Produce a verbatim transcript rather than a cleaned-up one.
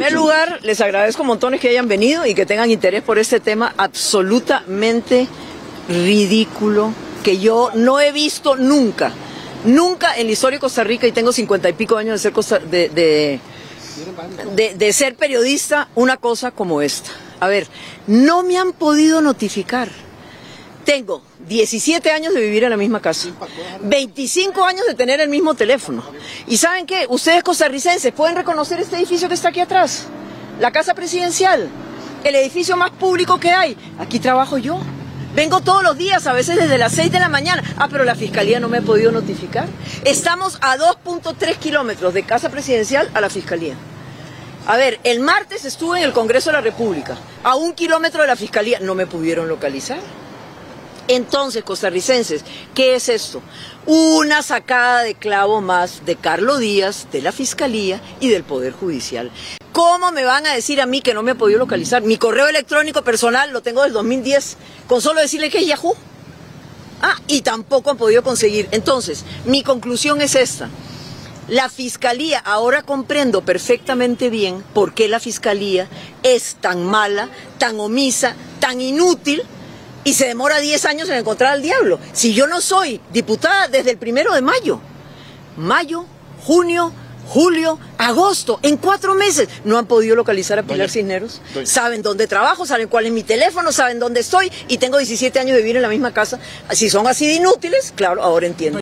primer lugar, les agradezco montones que hayan venido y que tengan interés por este tema absolutamente ridículo, que yo no he visto nunca, nunca en la historia de Costa Rica, y tengo cincuenta y pico años de ser, costa, de, de, de, de ser periodista, una cosa como esta. A ver, no me han podido notificar. Tengo diecisiete años de vivir en la misma casa, veinticinco años de tener el mismo teléfono. ¿Y saben qué? Ustedes costarricenses pueden reconocer este edificio que está aquí atrás, la Casa Presidencial, el edificio más público que hay. Aquí trabajo yo. Vengo todos los días, a veces desde las seis de la mañana. Ah, pero la Fiscalía no me ha podido notificar. Estamos a dos punto tres kilómetros de Casa Presidencial a la Fiscalía. A ver, el martes estuve en el Congreso de la República, a un kilómetro de la Fiscalía. No me pudieron localizar. Entonces, costarricenses, ¿qué es esto? Una sacada de clavo más de Carlos Díaz, de la Fiscalía y del Poder Judicial. ¿Cómo me van a decir a mí que no me ha podido localizar? Mi correo electrónico personal lo tengo del dos mil diez, con solo decirle que es Yahoo. Ah, y tampoco han podido conseguir. Entonces, mi conclusión es esta. La Fiscalía, ahora comprendo perfectamente bien por qué la Fiscalía es tan mala, tan omisa, tan inútil, y se demora diez años en encontrar al diablo. Si yo no soy diputada desde el primero de mayo, mayo, junio, julio, agosto, en cuatro meses, no han podido localizar a Pilar doña, Cisneros. Doña. Saben dónde trabajo, saben cuál es mi teléfono, saben dónde estoy, y tengo diecisiete años de vivir en la misma casa. Si son así de inútiles, claro, ahora entiendo.